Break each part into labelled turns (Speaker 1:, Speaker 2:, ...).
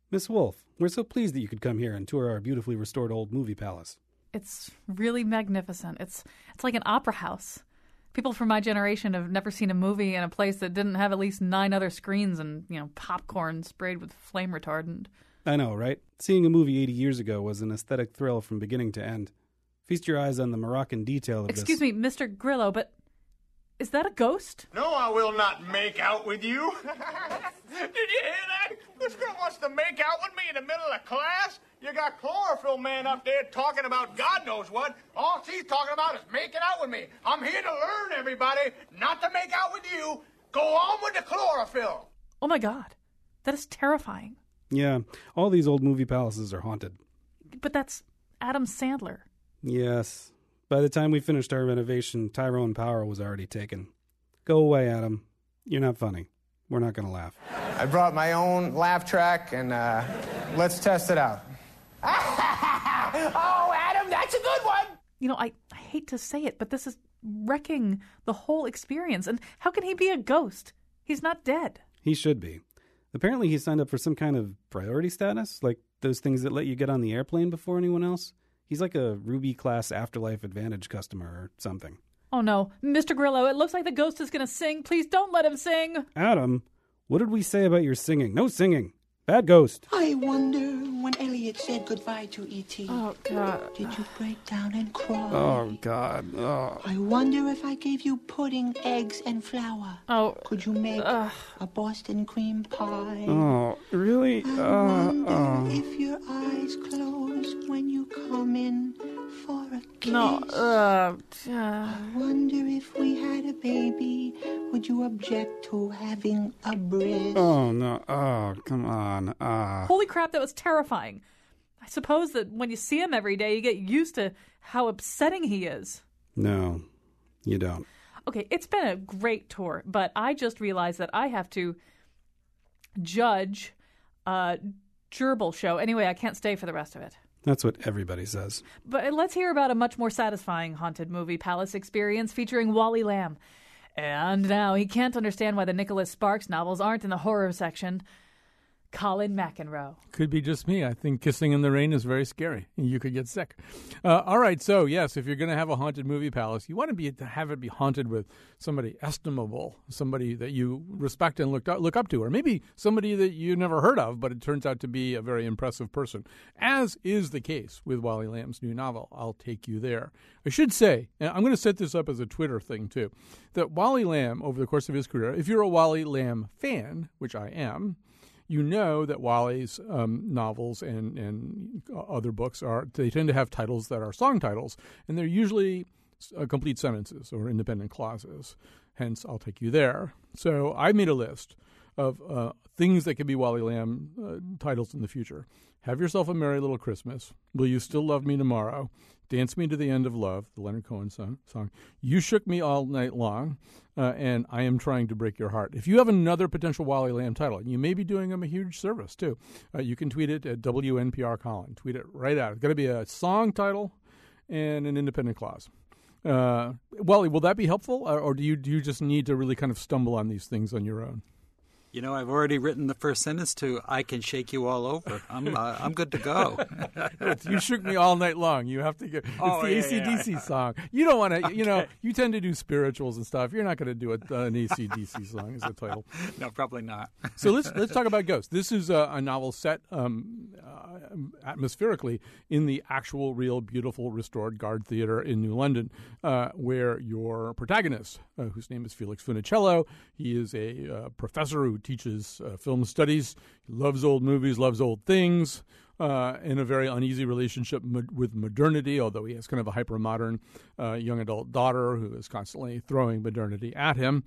Speaker 1: Miss Wolf, we're so pleased that you could come here and tour our beautifully restored old movie palace.
Speaker 2: It's really magnificent. It's like an opera house. People from my generation have never seen a movie in a place that didn't have at least 9 other screens and, popcorn sprayed with flame retardant.
Speaker 1: I know, right? Seeing a movie 80 years ago was an aesthetic thrill from beginning to end. Feast your eyes on the Moroccan detail of
Speaker 2: Excuse me, Mr. Grillo, but is that a ghost?
Speaker 3: No, I will not make out with you. Did you hear that? This girl wants to make out with me in the middle of class? You got Chlorophyll Man up there talking about God knows what. All she's talking about is making out with me. I'm here to learn, everybody, not to make out with you. Go on with the chlorophyll.
Speaker 2: Oh, my God. That is terrifying.
Speaker 1: Yeah, all these old movie palaces are haunted.
Speaker 2: But that's Adam Sandler.
Speaker 1: Yes. By the time we finished our renovation, Tyrone Power was already taken. Go away, Adam. You're not funny. We're not going to laugh.
Speaker 4: I brought my own laugh track, and let's test it out. Oh, Adam, that's a good one!
Speaker 2: I hate to say it, but this is wrecking the whole experience. And how can he be a ghost? He's not dead.
Speaker 1: He should be. Apparently he signed up for some kind of priority status, like those things that let you get on the airplane before anyone else. He's like a Ruby-class Afterlife Advantage customer or something.
Speaker 2: Oh, no. Mr. Grillo, it looks like the ghost is going to sing. Please don't let him sing.
Speaker 1: Adam, what did we say about your singing? No singing. Bad ghost.
Speaker 5: I wonder when Elliot said goodbye to E.T.
Speaker 2: Oh, God.
Speaker 5: Did you break down and cry?
Speaker 1: Oh, God. Oh.
Speaker 5: I wonder if I gave you pudding, eggs, and flour.
Speaker 2: Oh.
Speaker 5: Could you make a Boston cream pie?
Speaker 1: Oh, really?
Speaker 5: I wonder if your eyes close when you come in for a kiss.
Speaker 2: No.
Speaker 5: I wonder if we had a baby, would you object to having a breast?
Speaker 1: Oh, no. Oh, come on.
Speaker 2: Holy crap, that was terrifying. I suppose that when you see him every day, you get used to how upsetting he is.
Speaker 1: No, you don't.
Speaker 2: Okay, it's been a great tour, but I just realized that I have to judge a gerbil show. Anyway, I can't stay for the rest of it.
Speaker 1: That's what everybody says.
Speaker 2: But let's hear about a much more satisfying haunted movie palace experience featuring Wally Lamb. And now he can't understand why the Nicholas Sparks novels aren't in the horror section. Colin McEnroe.
Speaker 6: Could be just me. I think Kissing in the Rain is very scary. You could get sick. All right. So, yes, if you're going to have a haunted movie palace, you want to have it be haunted with somebody estimable, somebody that you respect and look up to, or maybe somebody that you never heard of, but it turns out to be a very impressive person, as is the case with Wally Lamb's new novel, I'll Take You There. I should say, and I'm going to set this up as a Twitter thing, too, that Wally Lamb, over the course of his career, if you're a Wally Lamb fan, which I am, you know that Wally's novels and other books they tend to have titles that are song titles, and they're usually complete sentences or independent clauses. Hence, I'll Take You There. So I made a list of things that could be Wally Lamb titles in the future. Have Yourself a Merry Little Christmas. Will You Still Love Me Tomorrow? Dance Me to the End of Love, the Leonard Cohen song. You Shook Me All Night Long, and I Am Trying to Break Your Heart. If you have another potential Wally Lamb title, you may be doing him a huge service, too. You can tweet it at WNPR Colin. Tweet it right out. It's got to be a song title and an independent clause. Wally, will that be helpful, or do you just need to really kind of stumble on these things on your own?
Speaker 7: You know, I've already written the first sentence to "I Can Shake You All Over." I'm good to go.
Speaker 6: You shook me all night long. You have to get. It's the AC/DC song. You don't want to. Okay. You tend to do spirituals and stuff. You're not going to do an AC/DC song as a title.
Speaker 7: No, probably not.
Speaker 6: So let's talk about Ghost. This is a novel set atmospherically in the actual, real, beautiful, restored Guard Theatre in New London, where your protagonist, whose name is Felix Funicello, he is a professor who teaches film studies. He loves old movies, loves old things, in a very uneasy relationship with modernity, although he has kind of a hyper-modern young adult daughter who is constantly throwing modernity at him.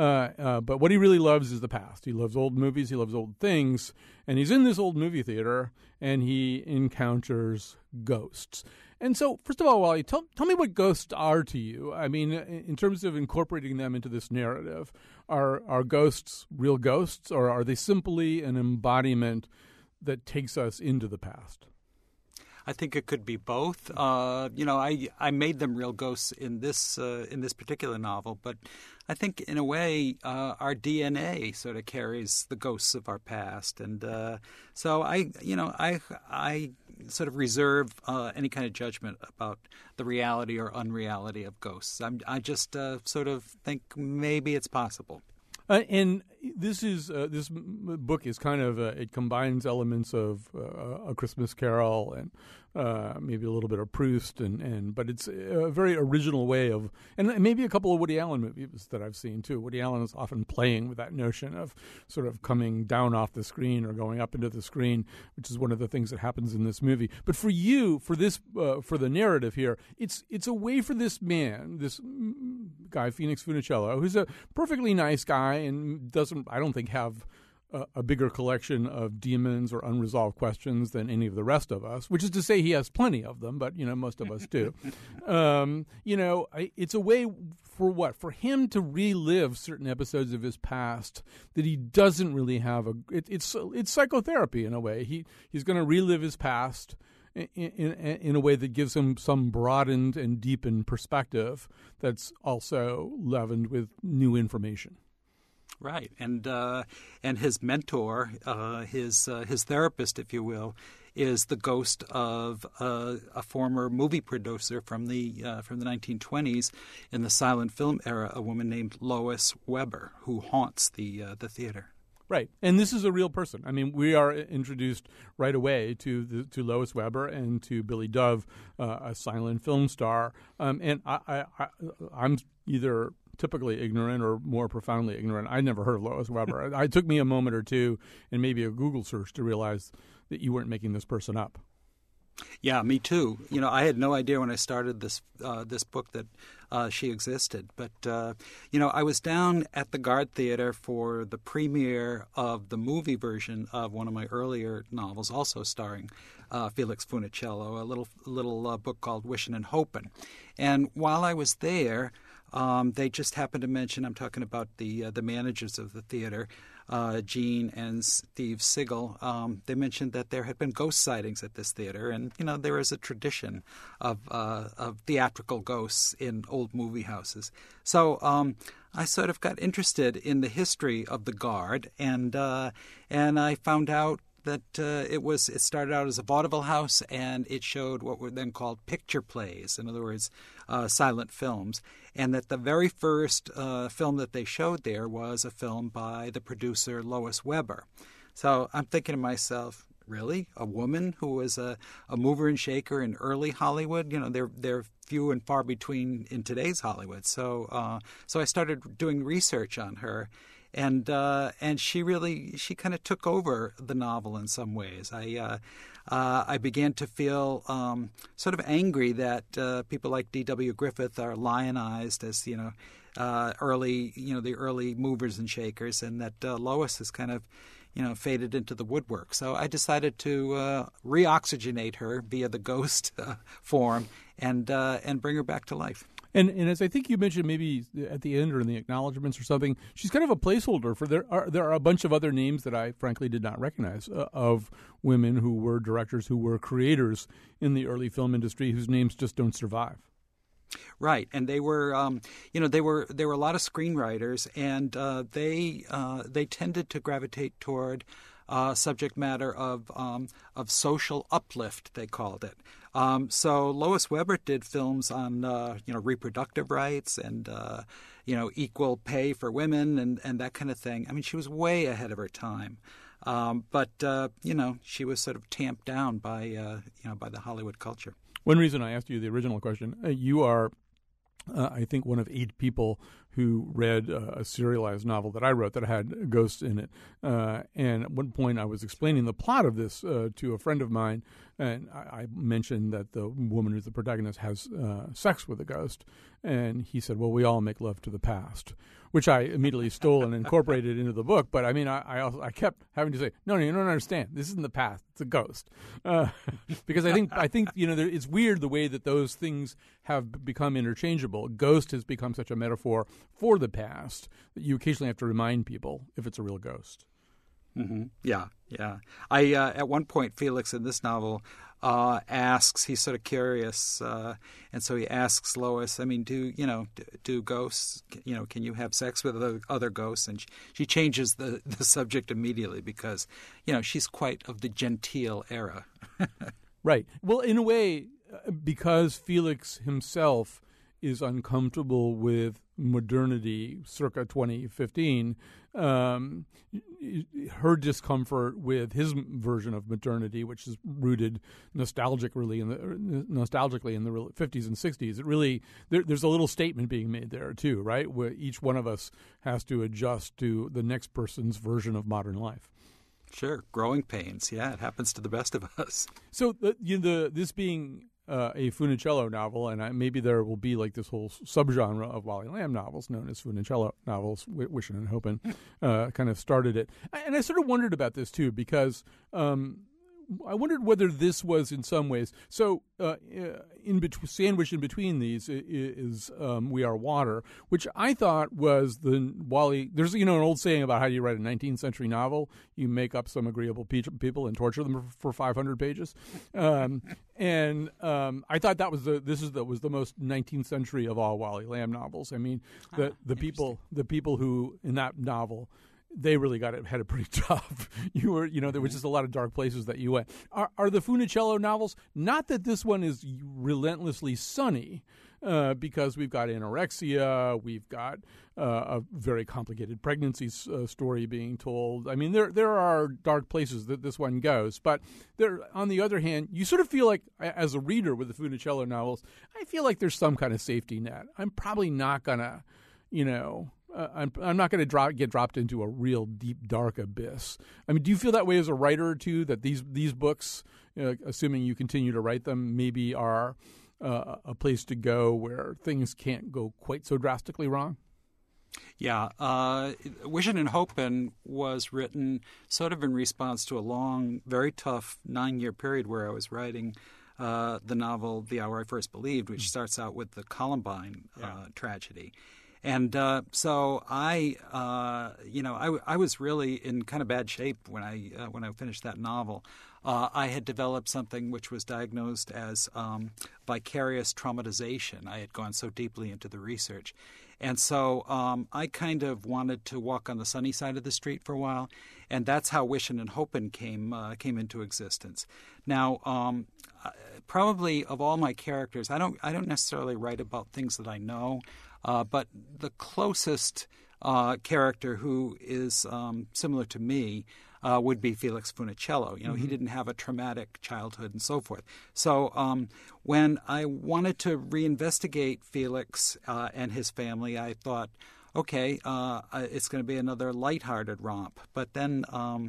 Speaker 6: But what he really loves is the past. He loves old movies, he loves old things, and he's in this old movie theater, and he encounters ghosts. And so, first of all, Wally, tell me what ghosts are to you. I mean, in terms of incorporating them into this narrative, are ghosts real ghosts, or are they simply an embodiment that takes us into the past?
Speaker 7: I think it could be both. I made them real ghosts in this particular novel, but I think in a way our DNA sort of carries the ghosts of our past, and so I sort of reserve any kind of judgment about the reality or unreality of ghosts. I just sort of think maybe it's possible.
Speaker 6: And this book is kind of it combines elements of A Christmas Carol and maybe a little bit of Proust, but it's a very original way of, and maybe a couple of Woody Allen movies that I've seen too. Woody Allen is often playing with that notion of sort of coming down off the screen or going up into the screen, which is one of the things that happens in this movie. But for you, for this, for the narrative here, it's a way for this man, this guy Phoenix Funicello, who's a perfectly nice guy and doesn't, I don't think, have a bigger collection of demons or unresolved questions than any of the rest of us, which is to say he has plenty of them, but, most of us do. It's a way for him to relive certain episodes of his past that he doesn't really have it's psychotherapy in a way. He's going to relive his past in a way that gives him some broadened and deepened perspective that's also leavened with new information.
Speaker 7: Right, and his mentor, his therapist, if you will, is the ghost of a former movie producer from the 1920s in the silent film era, a woman named Lois Weber, who haunts the theater.
Speaker 6: Right, and this is a real person. I mean, we are introduced right away to Lois Weber and to Billy Dove, a silent film star, and I'm either typically ignorant or more profoundly ignorant. I'd never heard of Lois Weber. It took me a moment or two and maybe a Google search to realize that you weren't making this person up.
Speaker 7: Yeah, me too. I had no idea when I started this book that she existed. But, I was down at the Gard Theater for the premiere of the movie version of one of my earlier novels, also starring Felix Funicello, a little book called Wishin' and Hopin'. And while I was there, they just happened to mention, I'm talking about the managers of the theater, Gene and Steve Sigel. They mentioned that there had been ghost sightings at this theater, and there is a tradition of theatrical ghosts in old movie houses. So I sort of got interested in the history of the Gard, and I found out that it started out as a vaudeville house, and it showed what were then called picture plays, in other words, silent films, and that the very first film that they showed there was a film by the producer Lois Weber. So I'm thinking to myself, really? A woman who was a mover and shaker in early Hollywood? They're few and far between in today's Hollywood. So I started doing research on her. And she kind of took over the novel in some ways. I began to feel sort of angry that people like D.W. Griffith are lionized as the early movers and shakers, and that Lois has kind of faded into the woodwork. So I decided to reoxygenate her via the ghost form and bring her back to life.
Speaker 6: And as I think you mentioned, maybe at the end or in the acknowledgments or something, she's kind of a placeholder for there are a bunch of other names that I frankly did not recognize of women who were directors, who were creators in the early film industry, whose names just don't survive.
Speaker 7: Right, and they were, there were a lot of screenwriters, and they tended to gravitate toward subject matter of social uplift, they called it. So Lois Weber did films on reproductive rights and equal pay for women and that kind of thing. I mean, she was way ahead of her time, but she was sort of tamped down by the Hollywood culture.
Speaker 6: One reason I asked you the original question, you are, I think, one of 8 people who read a serialized novel that I wrote that had ghosts in it. And at one point I was explaining the plot of this to a friend of mine, and I mentioned that the woman who's the protagonist has sex with a ghost. And he said, well, we all make love to the past, which I immediately stole and incorporated into the book. But I mean, I kept having to say, no, you don't understand. This isn't the past. It's a ghost. Because I think it's weird the way that those things have become interchangeable. Ghost has become such a metaphor for the past that you occasionally have to remind people if it's a real ghost.
Speaker 7: Mm-hmm. Yeah. I at one point, Felix in this novel asks. He's sort of curious, and so he asks Lois. I mean, do ghosts? Can you have sex with other ghosts? And she changes the subject immediately because she's quite of the genteel era.
Speaker 6: Right. Well, in a way, because Felix himself is uncomfortable with modernity circa 2015, her discomfort with his version of modernity, which is rooted nostalgically in the 50s and 60s, it really there's a little statement being made there too, right? Where each one of us has to adjust to the next person's version of modern life.
Speaker 7: Sure, growing pains. Yeah, it happens to the best of us.
Speaker 6: So this being a Funicello novel, and maybe there will be like this whole subgenre of Wally Lamb novels known as Funicello novels, Wishing and Hoping, kind of started it. And I sort of wondered about this too, because I wondered whether this was in some ways so. Sandwiched in between these is We Are Water, which I thought was the Wally. There's an old saying about how you write a 19th century novel: you make up some agreeable people and torture them for 500 pages. I thought that was was the most 19th century of all Wally Lamb novels. I mean, the people who in that novel, they really had it pretty tough. There was just a lot of dark places that you went. Are the Funicello novels, not that this one is relentlessly sunny, because we've got anorexia, we've got a very complicated pregnancy story being told. I mean, there are dark places that this one goes, but there, on the other hand, you sort of feel like, as a reader with the Funicello novels, I feel like there's some kind of safety net. I'm probably not gonna, I'm not going to get dropped into a real deep, dark abyss. I mean, do you feel that way as a writer too? That these books, assuming you continue to write them, maybe are a place to go where things can't go quite so drastically wrong?
Speaker 7: Yeah, Wishing and Hoping was written sort of in response to a long, very tough 9-year period where I was writing the novel The Hour I First Believed, which starts out with the Columbine tragedy. And so I was really in kind of bad shape when I finished that novel. I had developed something which was diagnosed as vicarious traumatization. I had gone so deeply into the research. And so I kind of wanted to walk on the sunny side of the street for a while, and that's how Wishing and Hoping came into existence. Now, probably of all my characters, I don't necessarily write about things that I know. But the closest character who is similar to me would be Felix Funicello. He didn't have a traumatic childhood and so forth. So when I wanted to reinvestigate Felix and his family, I thought, okay, it's going to be another lighthearted romp. But then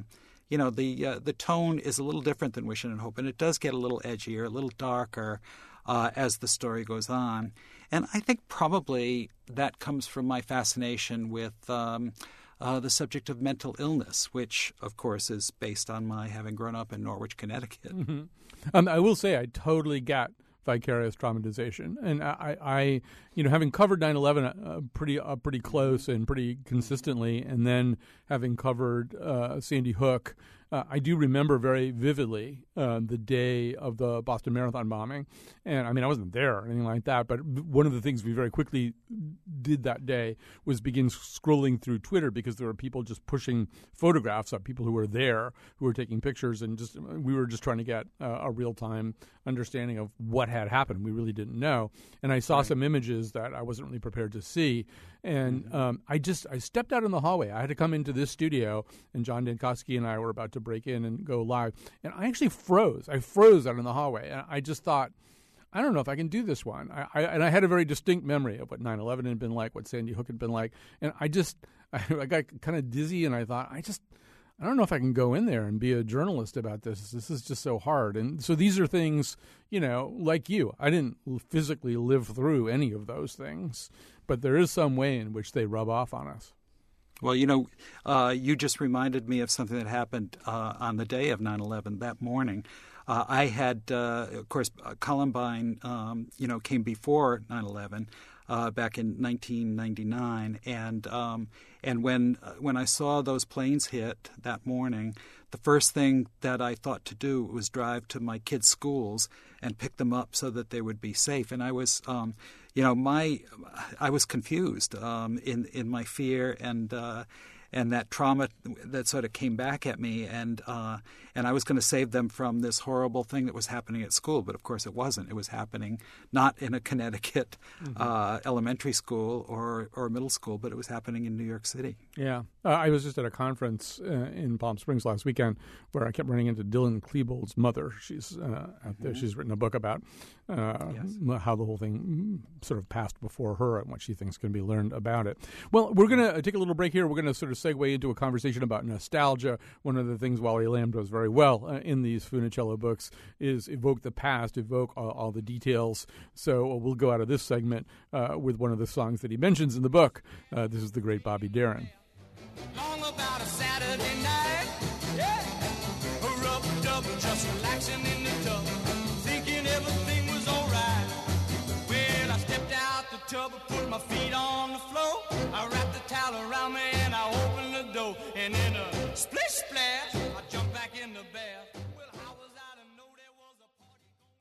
Speaker 7: the tone is a little different than Wishing and Hoping. It does get a little edgier, a little darker as the story goes on. And I think probably that comes from my fascination with the subject of mental illness, which, of course, is based on my having grown up in Norwich, Connecticut.
Speaker 6: Mm-hmm. I will say I totally got vicarious traumatization. And I having covered 9/11 pretty close and pretty consistently, and then having covered Sandy Hook, I do remember very vividly the day of the Boston Marathon bombing. And I mean, I wasn't there or anything like that, but one of the things we very quickly did that day was begin scrolling through Twitter, because there were people just pushing photographs of people who were there, who were taking pictures, and we were just trying to get a real-time understanding of what had happened. We really didn't know. And I saw some images that I wasn't really prepared to see. And I stepped out in the hallway. I had to come into this studio, and John Dankosky and I were about to break in and go live. And I actually froze. I froze out in the hallway. And I just thought, I don't know if I can do this one. I had a very distinct memory of what 9/11 had been like, what Sandy Hook had been like. And I got kind of dizzy, and I thought, I don't know if I can go in there and be a journalist about this. This is just so hard. And so these are things, like you. I didn't physically live through any of those things, but there is some way in which they rub off on us.
Speaker 7: Well, you just reminded me of something that happened on the day of 9/11, that morning. I had, of course, Columbine, came before 9/11. back in 1999, and when I saw those planes hit that morning, the first thing that I thought to do was drive to my kids' schools and pick them up so that they would be safe. And I was, I was confused in my fear and that trauma that sort of came back at me, and I was going to save them from this horrible thing that was happening at school, but of course it wasn't. It was happening not in a Connecticut elementary school or middle school, but it was happening in New York City.
Speaker 6: Yeah. I was just at a conference in Palm Springs last weekend where I kept running into Dylan Klebold's mother. She's out there. She's written a book about how the whole thing sort of passed before her and what she thinks can be learned about it. Well, we're going to take a little break here. We're going to sort of segue into a conversation about nostalgia. One of the things Wally Lamb does very well in these Funicello books is evoke the past, evoke all the details. So we'll go out of this segment with one of the songs that he mentions in the book. This is the great Bobby Darin.
Speaker 8: Long about a Saturday night, yeah. Rubbed up, just relaxing in the tub, thinking everything was alright. Well, I stepped out the tub, put my feet on the floor, I wrapped the towel around me and I opened the door, and in a splish splash, I jumped back in the bath. Well, how was I to know there was a party going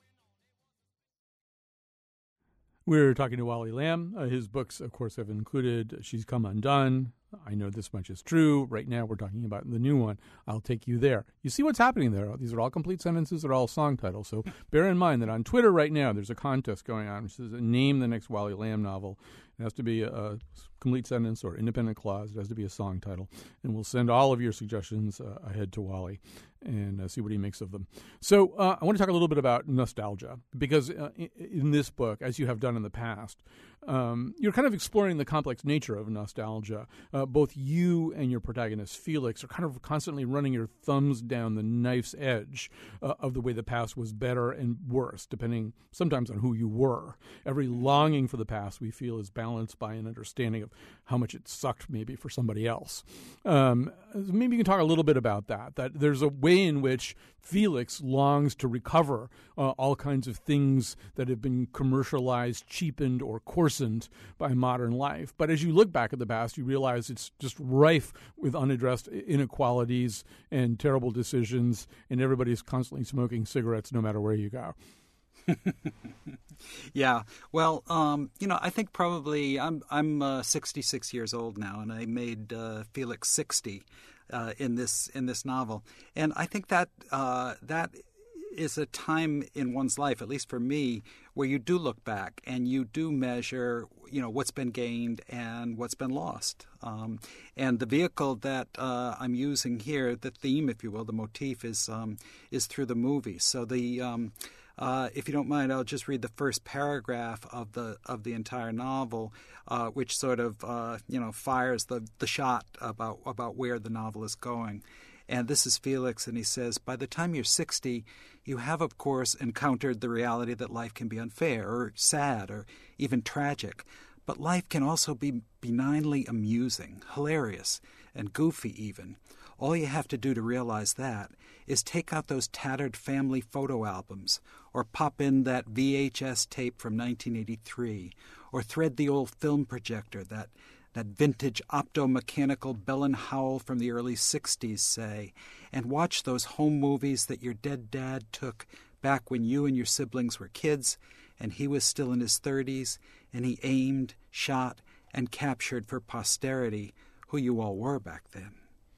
Speaker 8: on?
Speaker 6: We're talking to Wally Lamb. His books, of course, have included She's Come Undone, I Know This Much Is True. Right now we're talking about the new one, I'll Take You There. You see what's happening there. These are all complete sentences. They're all song titles. So bear in mind that on Twitter right now there's a contest going on which says name the next Wally Lamb novel. It has to be a complete sentence or independent clause. It has to be a song title. And we'll send all of your suggestions ahead to Wally and see what he makes of them. So I want to talk a little bit about nostalgia because in this book, as you have done in the past, you're kind of exploring the complex nature of nostalgia. Both you and your protagonist, Felix, are kind of constantly running your thumbs down the knife's edge of the way the past was better and worse, depending sometimes on who you were. Every longing for the past we feel is balanced by an understanding of how much it sucked maybe for somebody else. Maybe you can talk a little bit about that there's a way in which Felix longs to recover all kinds of things that have been commercialized, cheapened, or coarsened by modern life. But as you look back at the past, you realize it's just rife with unaddressed inequalities and terrible decisions, and everybody's constantly smoking cigarettes no matter where you go.
Speaker 7: Yeah. Well, I think probably I'm 66 years old now, and I made Felix 60 in this novel, and I think that that is a time in one's life, at least for me, where you do look back and you do measure, what's been gained and what's been lost. And the vehicle that I'm using here, the theme, if you will, the motif, is through the movie. So if you don't mind, I'll just read the first paragraph of the entire novel, which sort of fires the shot about where the novel is going. And this is Felix, and he says, "By the time you're 60, you have, of course, encountered the reality that life can be unfair or sad or even tragic. But life can also be benignly amusing, hilarious, and goofy even. All you have to do to realize that is take out those tattered family photo albums, or pop in that VHS tape from 1983, or thread the old film projector, that vintage optomechanical Bell and Howell from the early 60s, say, and watch those home movies that your dead dad took back when you and your siblings were kids, and he was still in his 30s, and he aimed, shot, and captured for posterity who you all were back then."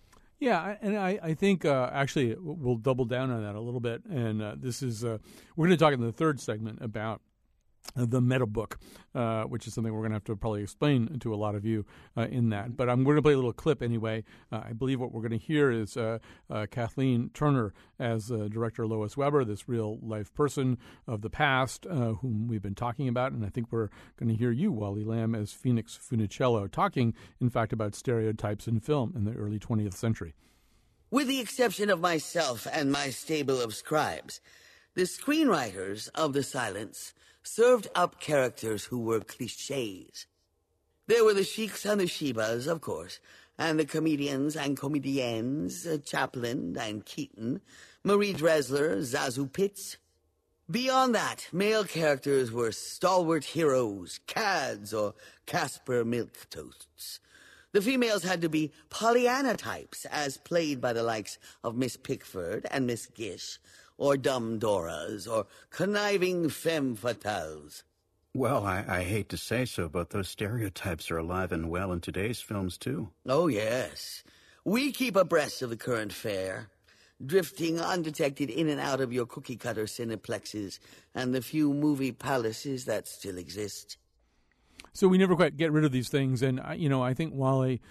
Speaker 6: Yeah, and I think actually we'll double down on that a little bit, and this is we're going to talk in the third segment about the meta book, which is something we're going to have to probably explain to a lot of you in that. But I'm going to play a little clip anyway. I believe what we're going to hear is Kathleen Turner as director Lois Weber, this real-life person of the past whom we've been talking about. And I think we're going to hear you, Wally Lamb, as Phoenix Funicello, talking, in fact, about stereotypes in film in the early 20th century.
Speaker 9: With the exception of myself and my stable of scribes, the screenwriters of The Silence served up characters who were cliches. There were the sheiks and the shebas, of course, and the comedians and comediennes, Chaplin and Keaton, Marie Dressler, Zazu Pitts. Beyond that, male characters were stalwart heroes, cads, or Casper Milquetoasts. The females had to be Pollyanna types, as played by the likes of Miss Pickford and Miss Gish, or dumb Doras, or conniving femme fatales.
Speaker 10: Well, I hate to say so, but those stereotypes are alive and well in today's films, too.
Speaker 9: Oh, yes. We keep abreast of the current fare, drifting undetected in and out of your cookie-cutter cineplexes and the few movie palaces that still exist.
Speaker 6: So we never quite get rid of these things, and I think Wally,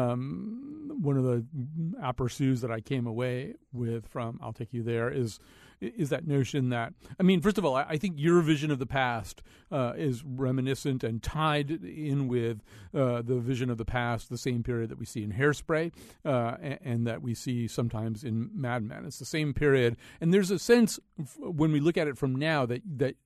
Speaker 6: one of the aperçus that I came away with from "I'll Take You There" is that notion that, I mean, first of all, I think your vision of the past is reminiscent and tied in with the vision of the past, the same period that we see in Hairspray, and that we see sometimes in Mad Men. It's the same period, and there's a sense when we look at it from now that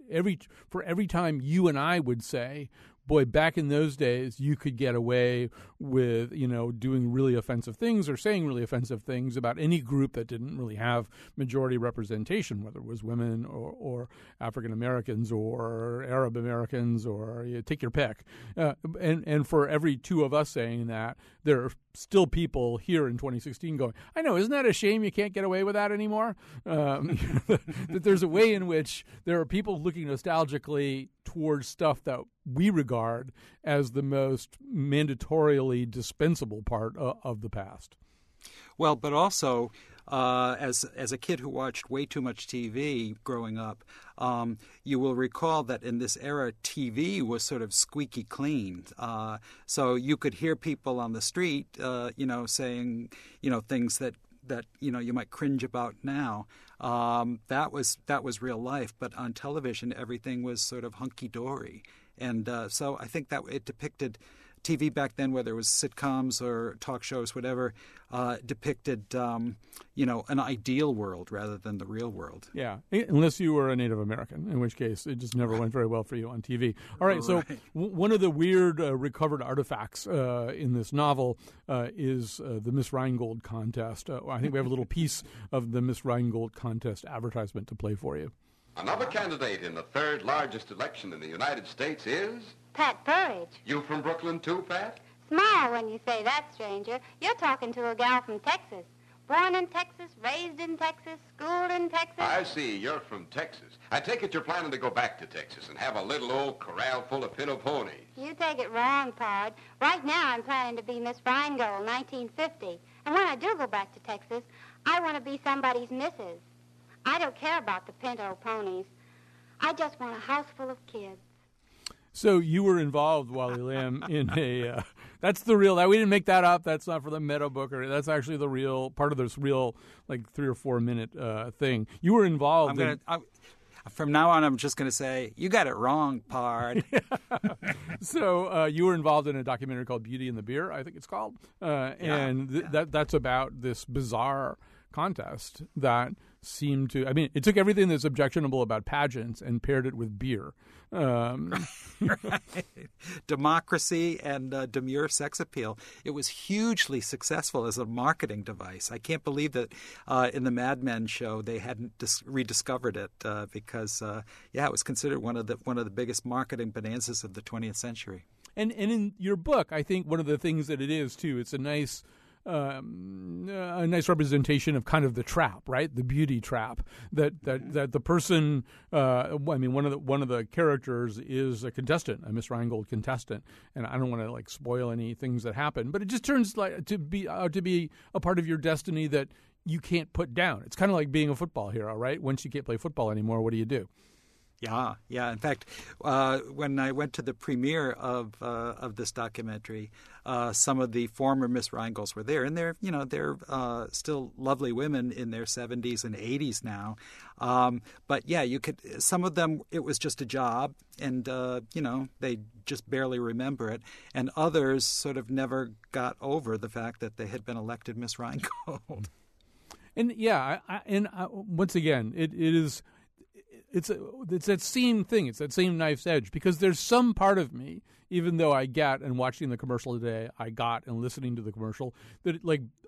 Speaker 6: every time you and I would say, boy, back in those days, you could get away with, doing really offensive things or saying really offensive things about any group that didn't really have majority representation, whether it was women or African Americans or Arab Americans or take your pick. And for every two of us saying that, there are still people here in 2016 going, I know, isn't that a shame you can't get away with that anymore? That there's a way in which there are people looking nostalgically towards stuff that we regard as the most mandatorily dispensable part of the past.
Speaker 7: Well, but also, as a kid who watched way too much TV growing up, you will recall that in this era, TV was sort of squeaky clean. So you could hear people on the street, saying, things that you might cringe about now. That was real life, but on television, everything was sort of hunky dory, and so I think that it depicted. TV back then, whether it was sitcoms or talk shows, whatever, depicted, an ideal world rather than the real world.
Speaker 6: Yeah, unless you were a Native American, in which case it just never went very well for you on TV. All right, so one of the weird recovered artifacts in this novel is the Miss Rheingold contest. I think we have a little piece of the Miss Rheingold contest advertisement to play for you.
Speaker 11: Another candidate in the third largest election in the United States is...
Speaker 12: Pat Burridge.
Speaker 11: You from Brooklyn too, Pat?
Speaker 12: Smile when you say that, stranger. You're talking to a gal from Texas. Born in Texas, raised in Texas, schooled in Texas.
Speaker 11: I see. You're from Texas. I take it you're planning to go back to Texas and have a little old corral full of pinto ponies.
Speaker 12: You take it wrong, Pard. Right now I'm planning to be Miss Rheingold, 1950. And when I do go back to Texas, I want to be somebody's missus. I don't care about the pinto ponies. I just want a house full of kids.
Speaker 6: So you were involved, Wally Lamb, in a that's the real, we didn't make that up. That's not for the Meadow Book. That's actually the real, part of this real, 3 or 4 minute thing. You were involved.
Speaker 7: From now on, I'm just going to say, you got it wrong, Pard.
Speaker 6: So you were involved in a documentary called Beauty and the Beer, I think it's called. That's about this bizarre contest that seemed to, it took everything that's objectionable about pageants and paired it with beer.
Speaker 7: Right. Democracy and demure sex appeal. It was hugely successful as a marketing device. I can't believe that in the Mad Men show they hadn't rediscovered it because it was considered one of the biggest marketing bonanzas of the 20th century.
Speaker 6: And in your book, I think one of the things that it is too, it's a nice representation of kind of the trap, right? The beauty trap that the person. One of the characters is a contestant, a Miss Rheingold contestant, and I don't want to spoil any things that happen, but it just turns to be a part of your destiny that you can't put down. It's kind of like being a football hero, right? Once you can't play football anymore, what do you do?
Speaker 7: Yeah. In fact, when I went to the premiere of this documentary, some of the former Miss Rheingolds were there, and they're still lovely women in their 70s and 80s now. But you could. Some of them, it was just a job, and they just barely remember it, and others sort of never got over the fact that they had been elected Miss Rheingold.
Speaker 6: And once again, it is. It's that same thing. It's that same knife's edge, because there's some part of me, even though and watching the commercial today, and listening to the commercial, that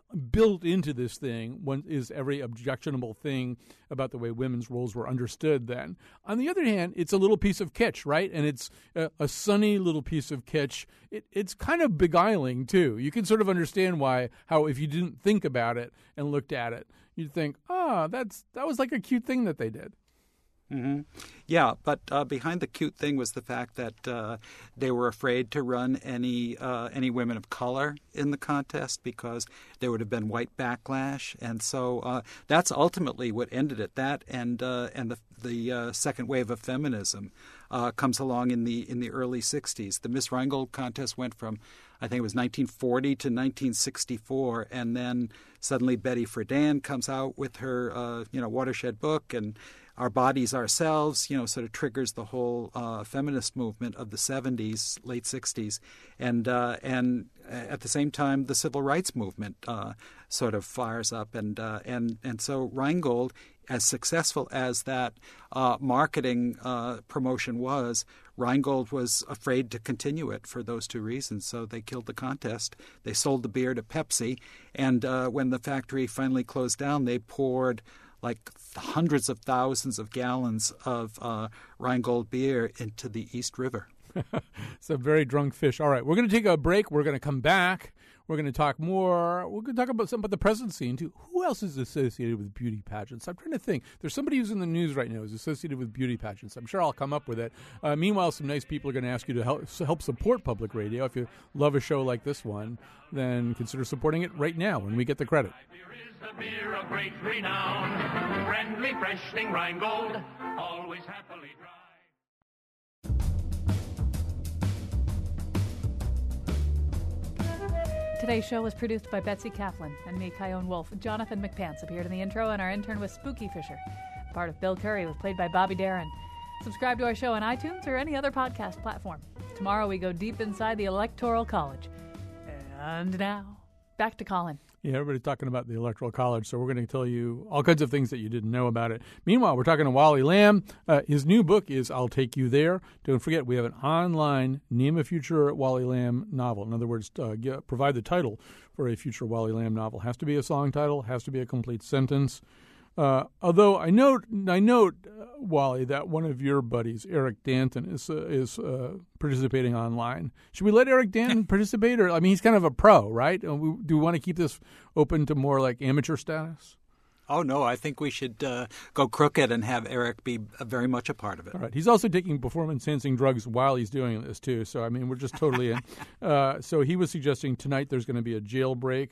Speaker 6: built into this thing is every objectionable thing about the way women's roles were understood then. On the other hand, it's a little piece of kitsch, right? And it's a sunny little piece of kitsch. It's kind of beguiling, too. You can sort of understand how if you didn't think about it and looked at it, you'd think, that was like a cute thing that they did.
Speaker 7: Mm-hmm. Yeah, but behind the cute thing was the fact that they were afraid to run any women of color in the contest because there would have been white backlash, and so that's ultimately what ended it. That and the second wave of feminism comes along in the early '60s. The Miss Rheingold contest went from, I think it was 1940 to 1964, and then suddenly Betty Friedan comes out with her watershed book, and Our Bodies, Ourselves, sort of triggers the whole feminist movement of the 70s, late 60s. And at the same time, the civil rights movement sort of fires up. And so Rheingold, as successful as that marketing promotion was, Rheingold was afraid to continue it for those two reasons. So they killed the contest. They sold the beer to Pepsi. And when the factory finally closed down, they poured like hundreds of thousands of gallons of Rheingold beer into the East River.
Speaker 6: It's a very drunk fish. All right, we're going to take a break. We're going to come back. We're going to talk more. We're going to talk about something about the present scene, too. Who else is associated with beauty pageants? I'm trying to think. There's somebody who's in the news right now who's associated with beauty pageants. I'm sure I'll come up with it. Meanwhile, some nice people are going to ask you to help support public radio. If you love a show like this one, then consider supporting it right now when we get the credit.
Speaker 13: The beer of great renown, friendly, freshening Rheingold, always happily dry.
Speaker 2: Today's show was produced by Betsy Kaplan and me, Kyone Wolf. Jonathan McPants appeared in the intro, and our intern was Spooky Fisher. Part of Bill Curry was played by Bobby Darin. Subscribe to our show on iTunes or any other podcast platform. Tomorrow we go deep inside the Electoral College. And now, back to Colin.
Speaker 6: Yeah, everybody's talking about the Electoral College, so we're going to tell you all kinds of things that you didn't know about it. Meanwhile, we're talking to Wally Lamb. His new book is I'll Take You There. Don't forget, we have an online Name a Future Wally Lamb novel. In other words, provide the title for a future Wally Lamb novel. Has to be a song title, has to be a complete sentence. Although I note, Wally, that one of your buddies, Eric Danton, is participating online. Should we let Eric Danton participate? Or he's kind of a pro, right? Do we want to keep this open to more like amateur status?
Speaker 7: Oh, no, I think we should go crooked and have Eric be very much a part of it.
Speaker 6: All right. He's also taking performance-enhancing drugs while he's doing this, too. So, we're just totally in. So he was suggesting tonight there's going to be a jailbreak.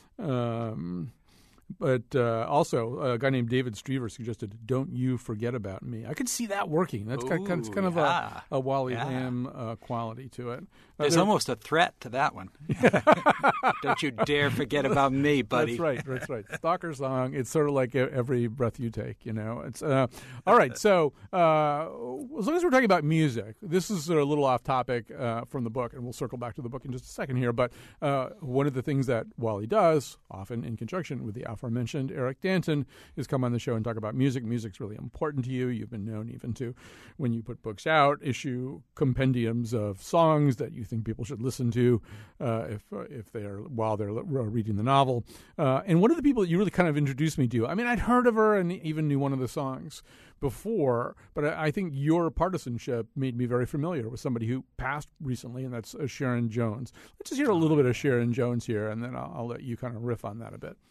Speaker 6: But also, a guy named David Strever suggested, "Don't you forget about me." I could see that working. That's kind of a Wally Lamb quality to it.
Speaker 7: There's almost a threat to that one. Don't you dare forget about me, buddy.
Speaker 6: That's right. Stalker song. It's sort of like Every Breath You Take, It's all right. So as long as we're talking about music, this is a little off topic from the book, and we'll circle back to the book in just a second here. But one of the things that Wally does, often in conjunction with the aforementioned Eric Danton, is come on the show and talk about music. Music's really important to you. You've been known even to, when you put books out, issue compendiums of songs that you think people should listen to if they are while they're reading the novel. And one of the people that you really kind of introduced me to, I'd heard of her and even knew one of the songs before, but I think your partisanship made me very familiar with somebody who passed recently, and that's Sharon Jones. Let's just hear a little bit of Sharon Jones here, and then I'll let you kind of riff on that a bit.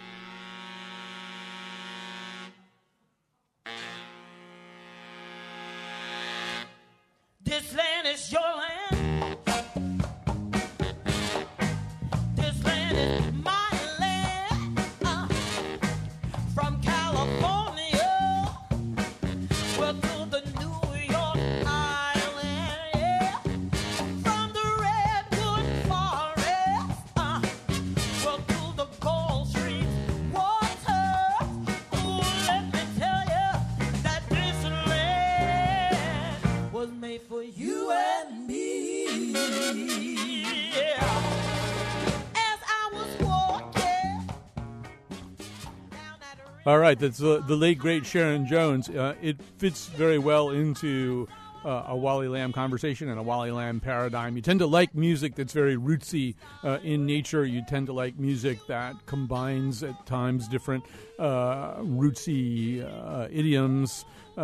Speaker 8: This land is your land. This land is my land. From California, well, to the New York Island, yeah. From the Redwood Forest, well, to the Gulf Stream water. Ooh, let me tell you that this land was made for you and me. Yeah. As I was walking down that
Speaker 6: All right, that's the late, great Sharon Jones. It fits very well into a Wally Lamb conversation and a Wally Lamb paradigm. You tend to like music that's very rootsy in nature. You tend to like music that combines at times different rootsy idioms.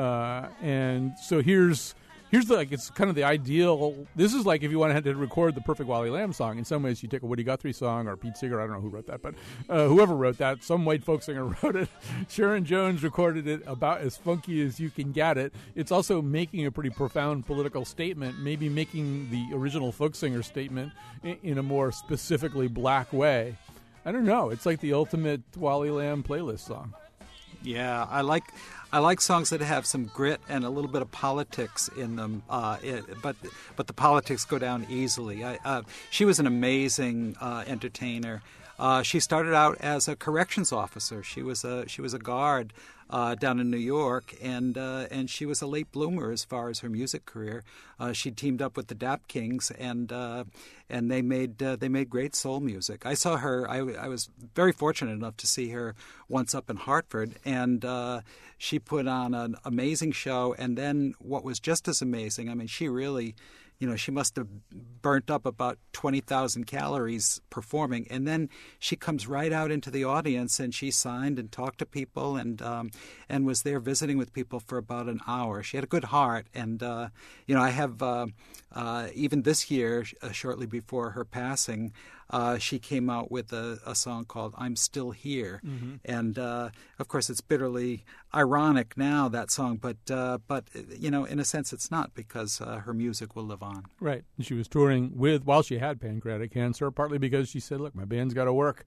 Speaker 6: And so here's it's kind of the ideal. This is like if you wanted to record the perfect Wally Lamb song. In some ways, you take a Woody Guthrie song or Pete Seeger. I don't know who wrote that, but whoever wrote that, some white folk singer wrote it. Sharon Jones recorded it about as funky as you can get it. It's also making a pretty profound political statement, maybe making the original folk singer statement in a more specifically black way. I don't know. It's like the ultimate Wally Lamb playlist song.
Speaker 7: Yeah, I like songs that have some grit and a little bit of politics in them, but the politics go down easily. She was an amazing entertainer. She started out as a corrections officer. She was a guard down in New York, and she was a late bloomer as far as her music career. She teamed up with the Dap Kings, and they made great soul music. I saw her. I was very fortunate enough to see her once up in Hartford, and she put on an amazing show. And then what was just as amazing, I mean, she really. She must have burnt up about 20,000 calories performing. And then she comes right out into the audience, and she signed and talked to people and was there visiting with people for about an hour. She had a good heart. And, I have even this year, shortly before her passing, she came out with a song called I'm Still Here. Mm-hmm. And, of course, it's bitterly ironic now, that song. But in a sense, it's not, because her music will live on.
Speaker 6: Right. She was touring while she had pancreatic cancer, partly because she said, look, my band's got to work.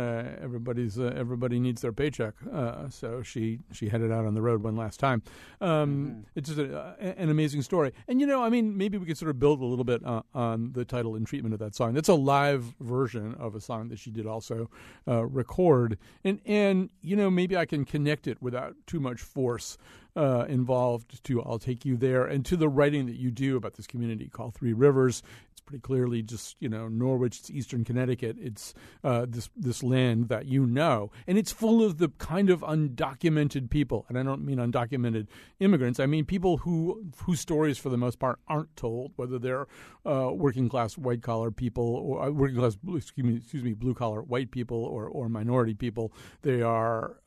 Speaker 6: Everybody needs their paycheck. So she headed out on the road one last time. It's just an amazing story. And, maybe we could sort of build a little bit on the title and treatment of that song. That's a live version of a song that she did also record. And maybe I can connect it without too much force involved to I'll Take You There and to the writing that you do about this community called Three Rivers. It's pretty clearly just, Norwich, it's eastern Connecticut. It's this land that and it's full of the kind of undocumented people. And I don't mean undocumented immigrants. I mean people whose stories for the most part aren't told, whether they're working class white collar people or working class blue collar white people or minority people. They are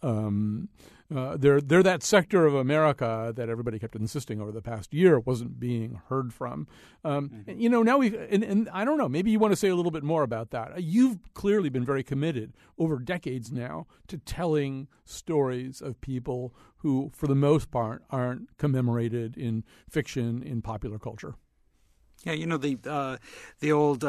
Speaker 6: they're that sector of America that everybody kept insisting over the past year wasn't being heard from. Now and I don't know, maybe you want to say a little bit more about that. You've clearly been very committed over decades now to telling stories of people who, for the most part, aren't commemorated in fiction, in popular culture.
Speaker 7: Yeah, the old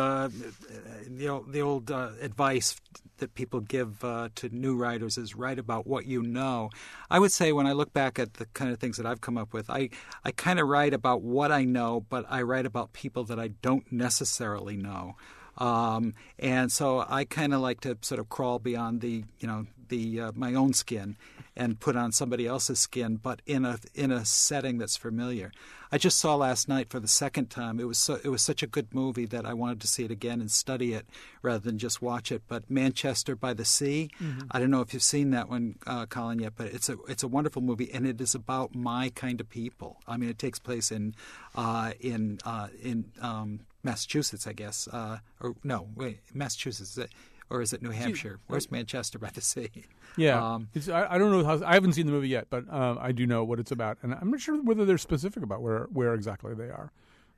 Speaker 7: advice that people give to new writers is write about what you know. I would say when I look back at the kind of things that I've come up with, I kind of write about what I know, but I write about people that I don't necessarily know. And so I kind of like to sort of crawl beyond my own skin and put on somebody else's skin, but in a setting that's familiar. I just saw last night for the second time. It was such a good movie that I wanted to see it again and study it rather than just watch it. But Manchester by the Sea. Mm-hmm. I don't know if you've seen that one, Colin, yet, but it's a wonderful movie, and it is about my kind of people. I mean, it takes place in Massachusetts, I guess. Massachusetts. Or is it New Hampshire? Where's Manchester by the Sea?
Speaker 6: Yeah, I don't know. I haven't seen the movie yet, but I do know what it's about, and I'm not sure whether they're specific about where exactly they are.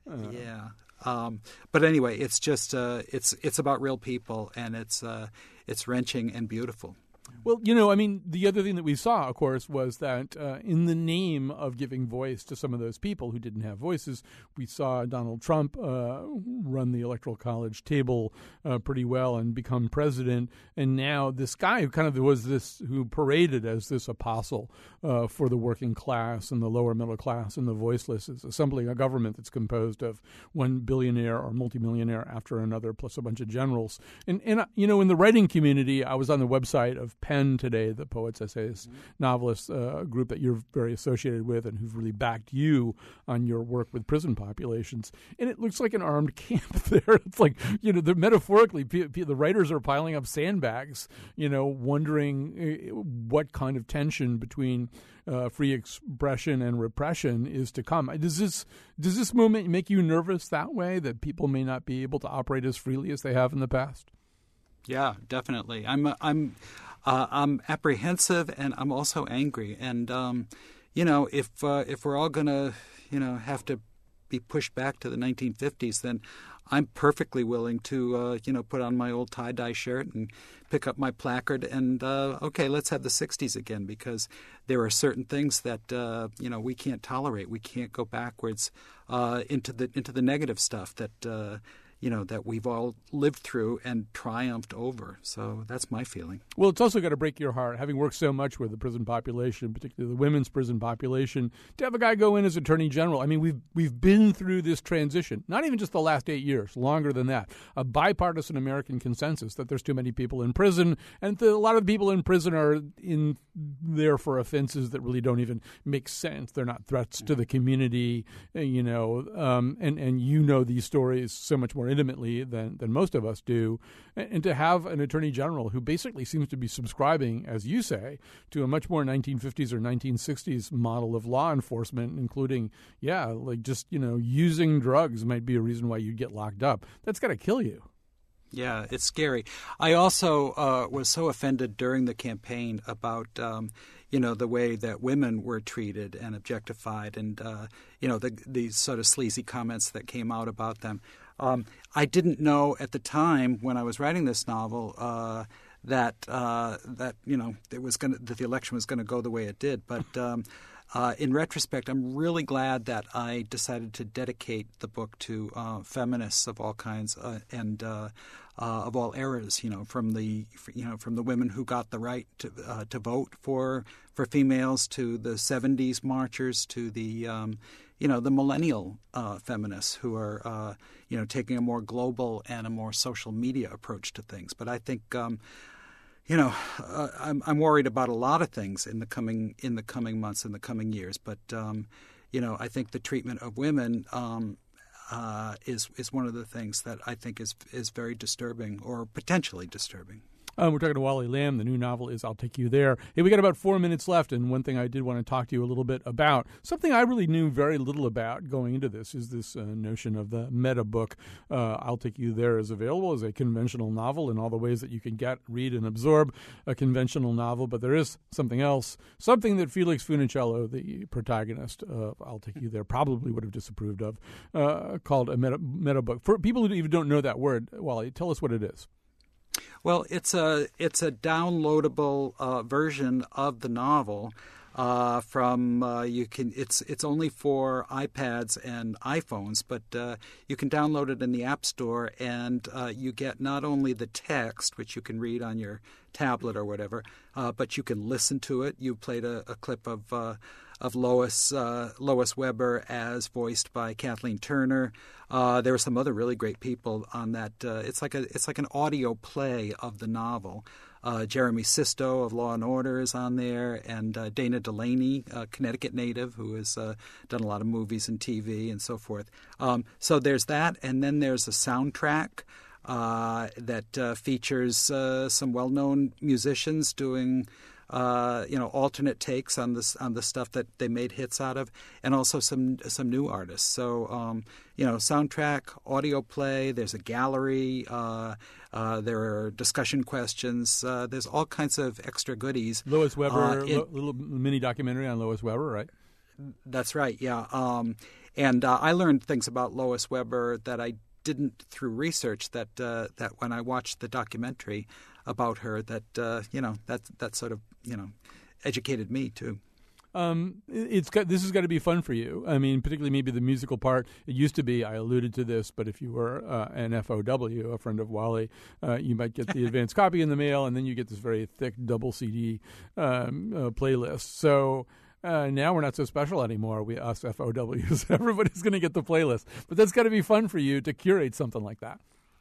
Speaker 7: But anyway, it's just it's about real people, and it's wrenching and beautiful.
Speaker 6: Well, the other thing that we saw, of course, was that in the name of giving voice to some of those people who didn't have voices, we saw Donald Trump run the Electoral College table pretty well and become president. And now this guy who kind of who paraded as this apostle for the working class and the lower middle class and the voiceless is assembling a government that's composed of one billionaire or multimillionaire after another, plus a bunch of generals. And in the writing community, I was on the website of of Pen today, the poets, essayists, novelists group that you're very associated with and who've really backed you on your work with prison populations. And it looks like an armed camp there. It's like, metaphorically, the writers are piling up sandbags, wondering what kind of tension between free expression and repression is to come. Does this movement make you nervous that way, that people may not be able to operate as freely as they have in the past?
Speaker 7: Yeah, definitely. I'm apprehensive, and I'm also angry. And if we're all going to have to be pushed back to the 1950s, then I'm perfectly willing to put on my old tie-dye shirt and pick up my placard and okay, let's have the 60s again, because there are certain things that we can't tolerate. We can't go backwards into the negative stuff that that we've all lived through and triumphed over. So that's my feeling.
Speaker 6: Well, it's also got to break your heart, having worked so much with the prison population, particularly the women's prison population, to have a guy go in as Attorney General. I mean, we've been through this transition, not even just the last 8 years, longer than that, a bipartisan American consensus that there's too many people in prison, and a lot of people in prison are in there for offenses that really don't even make sense. They're not threats to the community, and these stories so much more intimately than most of us do, and to have an attorney general who basically seems to be subscribing, as you say, to a much more 1950s or 1960s model of law enforcement, including, using drugs might be a reason why you'd get locked up. That's got to kill you.
Speaker 7: Yeah, it's scary. I also was so offended during the campaign about the way that women were treated and objectified, and these sort of sleazy comments that came out about them. I didn't know at the time when I was writing this novel that the election was going to go the way it did. But in retrospect, I'm really glad that I decided to dedicate the book to feminists of all kinds and of all eras. From the women who got the right to vote for females, to the 70s marchers, to the the millennial feminists who are taking a more global and a more social media approach to things. But I think I'm worried about a lot of things in the coming months, in the coming years. But I think the treatment of women is one of the things that I think is very disturbing, or potentially disturbing.
Speaker 6: We're talking to Wally Lamb. The new novel is I'll Take You There. Hey, we got about 4 minutes left, and one thing I did want to talk to you a little bit about, something I really knew very little about going into this, is this notion of the meta book. I'll Take You There is available as a conventional novel in all the ways that you can read, and absorb a conventional novel. But there is something else, something that Felix Funicello, the protagonist of I'll Take You There, probably would have disapproved of, called a meta book. For people who even don't know that word, Wally, tell us what it is.
Speaker 7: Well, it's a downloadable version of the novel. It's only for iPads and iPhones, but you can download it in the App Store, and you get not only the text, which you can read on your tablet or whatever, but you can listen to it. You played a clip of Lois Weber as voiced by Kathleen Turner. There were some other really great people on that. It's like an audio play of the novel. Jeremy Sisto of Law and Order is on there, and Dana Delaney, a Connecticut native who has done a lot of movies and TV and so forth. So there's that, and then there's a soundtrack that features some well-known musicians doing alternate takes on the stuff that they made hits out of, and also some new artists. So soundtrack, audio play. There's a gallery. There are discussion questions. There's all kinds of extra goodies.
Speaker 6: Lois Weber, little mini documentary on Lois Weber, right?
Speaker 7: That's right. Yeah. And I learned things about Lois Weber that I didn't through research. That when I watched the documentary about her, that sort of educated me too.
Speaker 6: This has got to be fun for you. I mean, particularly maybe the musical part. It used to be, I alluded to this, but if you were an FOW, a friend of Wally, you might get the advanced copy in the mail, and then you get this very thick double CD playlist. So now we're not so special anymore, us FOWs. Everybody's going to get the playlist. But that's got to be fun for you to curate something like that.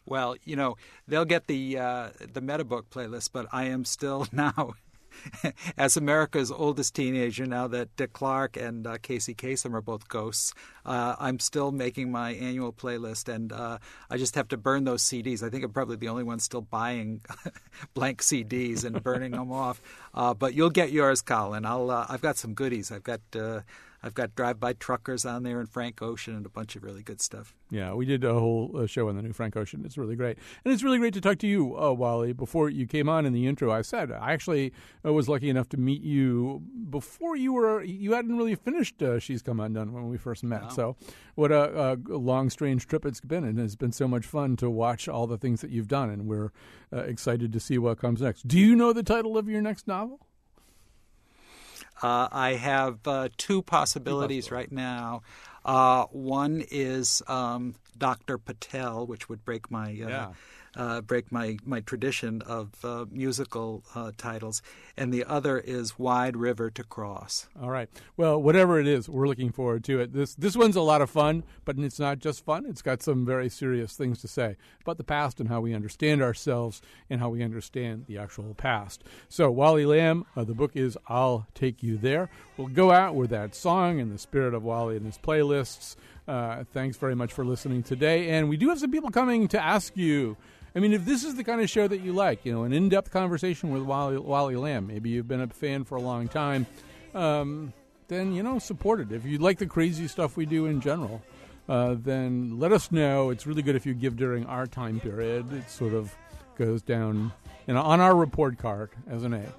Speaker 7: Well, they'll get the Metabook playlist, but I am still now, as America's oldest teenager, now that Dick Clark and Casey Kasem are both ghosts, I'm still making my annual playlist, and I just have to burn those CDs. I think I'm probably the only one still buying blank CDs and burning them off. But you'll get yours, Colin. I've got some goodies. I've got Drive-By Truckers on there and Frank Ocean and a bunch of really good stuff.
Speaker 6: Yeah, we did a whole show on the new Frank Ocean. It's really great. And it's really great to talk to you, Wally. Before you came on in the intro, I said I actually was lucky enough to meet you before you hadn't really finished She's Come Undone when we first met.
Speaker 7: No.
Speaker 6: So what a long, strange trip it's been. And it's been so much fun to watch all the things that you've done. And we're excited to see what comes next. Do you know the title of your next novel?
Speaker 7: I have two possibilities right now. One is Dr. Patel, which would break my my tradition of musical titles, and the other is Wide River to Cross.
Speaker 6: All right. Well, whatever it is, we're looking forward to it. This one's a lot of fun, but it's not just fun. It's got some very serious things to say about the past and how we understand ourselves and how we understand the actual past. So, Wally Lamb, the book is I'll Take You There. We'll go out with that song in the spirit of Wally and his playlists. Thanks very much for listening today. And we do have some people coming to ask you, I mean, if this is the kind of show that you like, an in-depth conversation with Wally Lamb, maybe you've been a fan for a long time, then, support it. If you like the crazy stuff we do in general, then let us know. It's really good if you give during our time period. It sort of goes down on our report card as an A.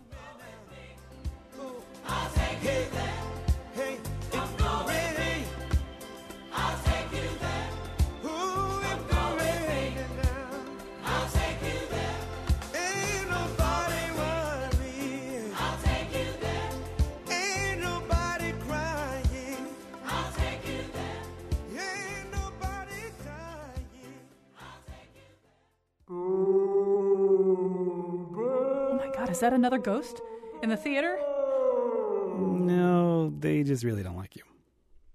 Speaker 8: I'll take you there. Hey, if you're ready, I'll take you there. Ooh, if you're ready now, I'll take you there. Ain't nobody worrying. I'll take you there. Ain't nobody crying. I'll take you there. Ain't nobody dying. I'll take you there.
Speaker 2: Oh my God, is that another ghost in the theater?
Speaker 1: No, they just really don't like you.